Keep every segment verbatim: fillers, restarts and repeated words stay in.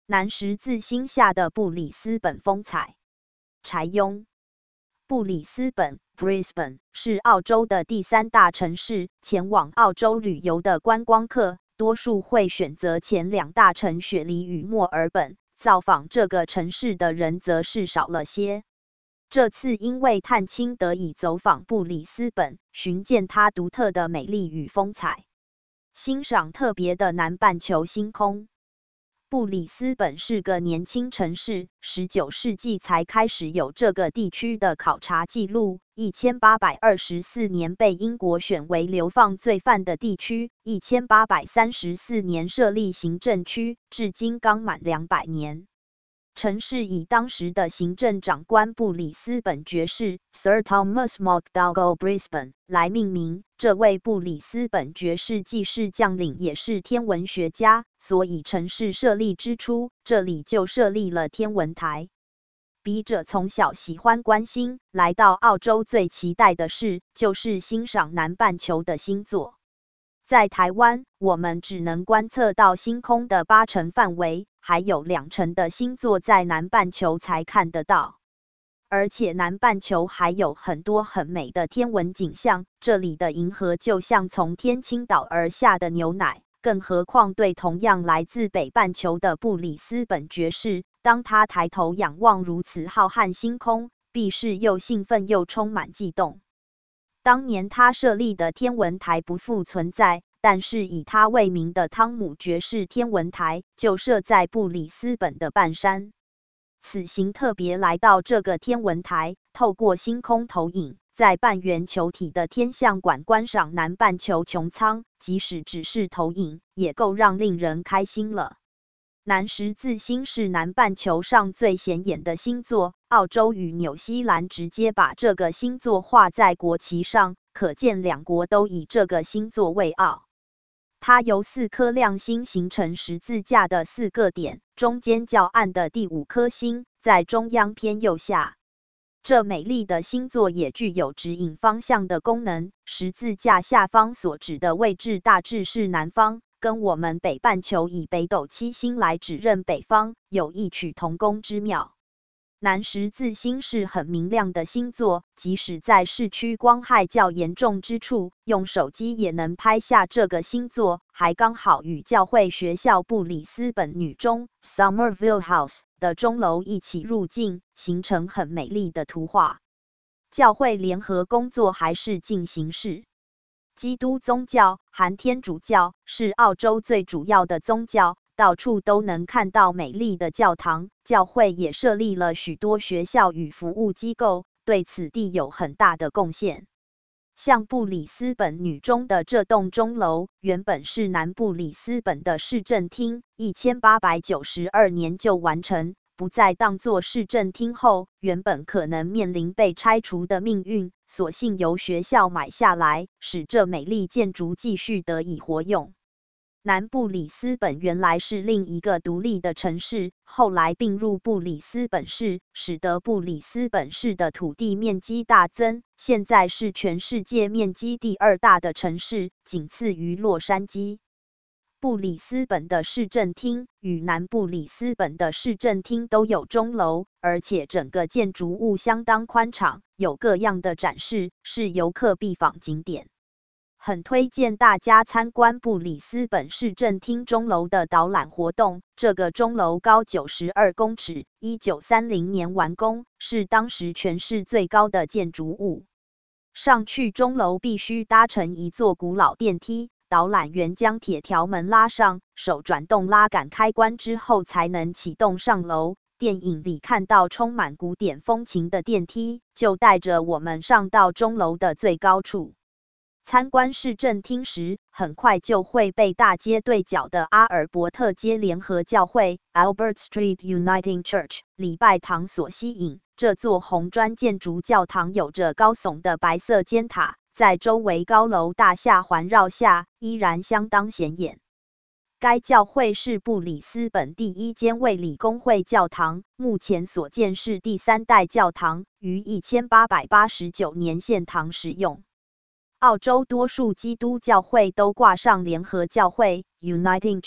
南十字星下的布里斯本风采。柴庸。布里斯本 Brisbane 是澳洲的第三大城市，前往澳洲旅游的观光客多数会选择前两大城雪梨与墨尔本，造访这个城市的人则是少了些。这次因为探亲得以走访布里斯本，寻见它独特的美丽与风采，欣赏特别的南半球星空。布里斯本是个年轻城市，十九世纪才开始有这个地区的考察记录。一千八百二十四年被英国选为流放罪犯的地区，一千八百三十四年设立行政区，至今刚满两百年。城市以当时的行政长官布里斯本爵士 Sir Thomas MacDougall Brisbane 来命名。这位布里斯本爵士既是将领也是天文学家，所以城市设立之初，这里就设立了天文台。笔者从小喜欢观星，来到澳洲最期待的事就是欣赏南半球的星座。在台湾，我们只能观测到星空的八成范围，还有两成的星座在南半球才看得到。而且南半球还有很多很美的天文景象，这里的银河就像从天倾倒而下的牛奶，更何况对同样来自北半球的布里斯本爵士，当他抬头仰望如此浩瀚星空，必是又兴奋又充满悸动。当年他设立的天文台不复存在，但是以他为名的汤姆爵士天文台就设在布里斯本的半山。此行特别来到这个天文台，透过星空投影，在半圆球体的天象馆观赏南半球穹苍，即使只是投影，也够让令人开心了。南十字星是南半球上最显眼的星座，澳洲与纽西兰直接把这个星座画在国旗上，可见两国都以这个星座为傲。它由四颗亮星形成十字架的四个点，中间较暗的第五颗星在中央偏右下。这美丽的星座也具有指引方向的功能，十字架下方所指的位置大致是南方，跟我们北半球以北斗七星来指认北方有异曲同工之妙。南十字星是很明亮的星座，即使在市区光害较严重之处，用手机也能拍下这个星座，还刚好与教会学校布里斯本女中 Somerville House 的钟楼一起入镜，形成很美丽的图画。教会联合工作还是进行式。基督宗教含天主教是澳洲最主要的宗教，到处都能看到美丽的教堂，教会也设立了许多学校与服务机构，对此地有很大的贡献。像布里斯本女中的这栋钟楼，原本是南布里斯本的市政厅，一千八百九十二年就完成，不再当作市政厅后，原本可能面临被拆除的命运，所幸由学校买下来，使这美丽建筑继续得以活用。南布里斯本原来是另一个独立的城市，后来并入布里斯本市，使得布里斯本市的土地面积大增，现在是全世界面积第二大的城市，仅次于洛杉矶。布里斯本的市政厅与南布里斯本的市政厅都有钟楼，而且整个建筑物相当宽敞，有各样的展示，是游客必访景点。很推荐大家参观布里斯本市政厅钟楼的导览活动。这个钟楼高九十二公尺，一九三零年完工，是当时全市最高的建筑物。上去钟楼必须搭乘一座古老电梯，导览员将铁条门拉上，手转动拉杆开关之后才能启动上楼。电影里看到充满古典风情的电梯，就带着我们上到钟楼的最高处。参观市政厅时，很快就会被大街对角的阿尔伯特街联合教会 Albert Street Uniting Church 礼拜堂所吸引。这座红砖建筑教堂有着高耸的白色尖塔，在周围高楼大厦环绕下，依然相当显眼。该教会是布里斯本第一间卫理公会教堂，目前所建是第三代教堂，于一千八百八十九年献堂使用。澳洲多数基督教会都挂上联合教会 Uniting Church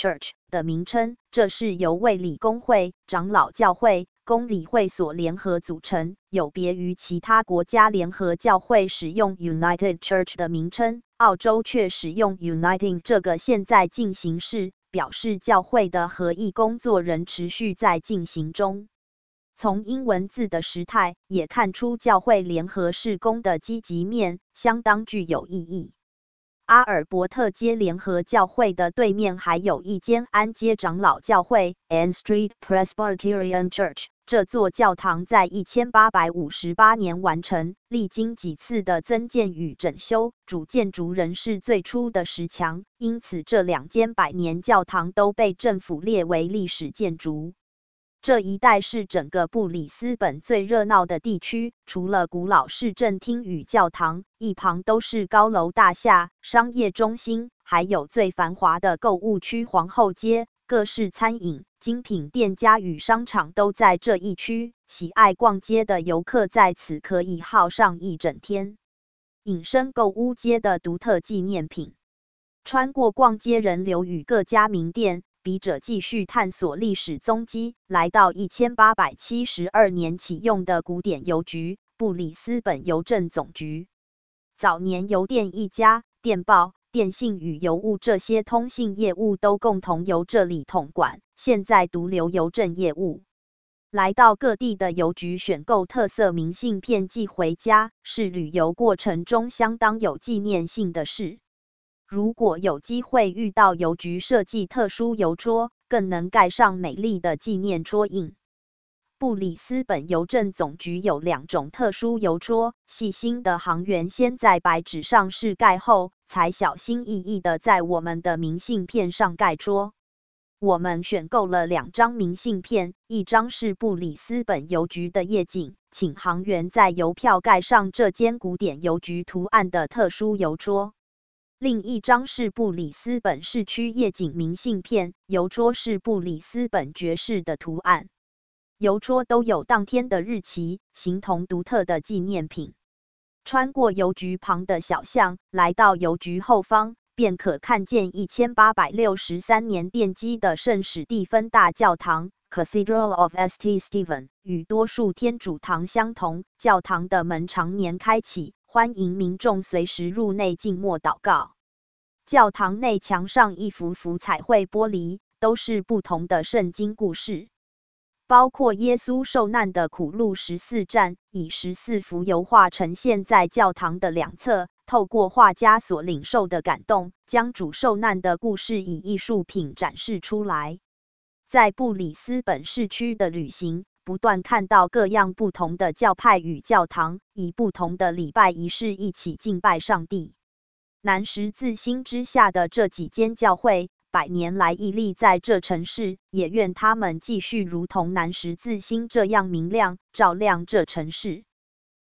的名称，这是由卫理公会、长老教会、公理会所联合组成，有别于其他国家联合教会使用 United Church 的名称，澳洲却使用 Uniting 这个现在进行式，表示教会的合意工作仍持续在进行中。从英文字的时态也看出教会联合事工的积极面相当具有意义。阿尔伯特街联合教会的对面还有一间安街长老教会 Ann Street Presbyterian Church， 这座教堂在一千八百五十八年完成，历经几次的增建与整修，主建筑仍是最初的石墙，因此这两间百年教堂都被政府列为历史建筑。这一带是整个布里斯本最热闹的地区，除了古老市政厅与教堂，一旁都是高楼大厦、商业中心，还有最繁华的购物区皇后街，各式餐饮、精品店家与商场都在这一区，喜爱逛街的游客在此可以耗上一整天。隐身购物街的独特纪念品，穿过逛街人流与各家名店，笔者继续探索历史踪迹，来到一千八百七十二年启用的古典邮局——布里斯本邮政总局。早年邮电一家，电报、电信与邮务这些通信业务都共同由这里统管，现在独留邮政业务。来到各地的邮局选购特色明信片寄回家，是旅游过程中相当有纪念性的事。如果有机会遇到邮局设计特殊邮戳，更能盖上美丽的纪念戳印。布里斯本邮政总局有两种特殊邮戳，细心的行员先在白纸上试盖后，才小心翼翼地在我们的明信片上盖戳。我们选购了两张明信片，一张是布里斯本邮局的夜景，请行员在邮票盖上这间古典邮局图案的特殊邮戳。另一张是布里斯本市区夜景明信片，邮戳是布里斯本爵士的图案。邮戳都有当天的日期，形同独特的纪念品。穿过邮局旁的小巷，来到邮局后方，便可看见一千八百六十三年奠基的圣史蒂芬大教堂 Cathedral of Saint Stephen， 与多数天主堂相同，教堂的门常年开启，欢迎民众随时入内静默祷告。教堂内墙上一幅幅彩绘玻璃，都是不同的圣经故事，包括耶稣受难的苦路十四站，以十四幅油画呈现在教堂的两侧，透过画家所领受的感动，将主受难的故事以艺术品展示出来。在布里斯本市区的旅行，不断看到各样不同的教派与教堂，以不同的礼拜仪式一起敬拜上帝。南十字星之下的这几间教会，百年来屹立在这城市，也愿他们继续如同南十字星这样明亮，照亮这城市。